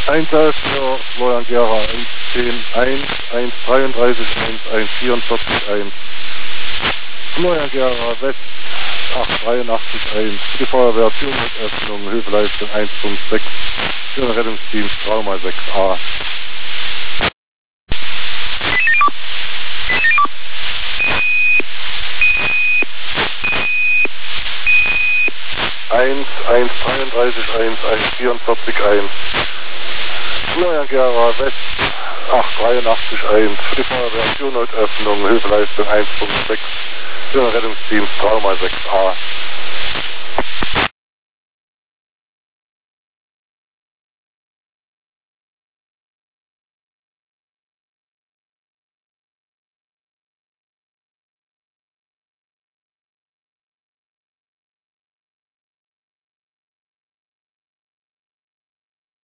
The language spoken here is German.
Einsatz für Florian Gera 110-1, 133-1, 144-1. Florian Gera West 883-1. Die Feuerwehr Türmöffnung, Hilfeleistung 156 für den Rettungsdienst Trauma 6a. Eins, 133-1, 144-1. Florian Gera West 883-1 für die Feuerwehr Türnotöffnung, Hilfeleistung 156 für den Rettungsdienst Trauma 6a.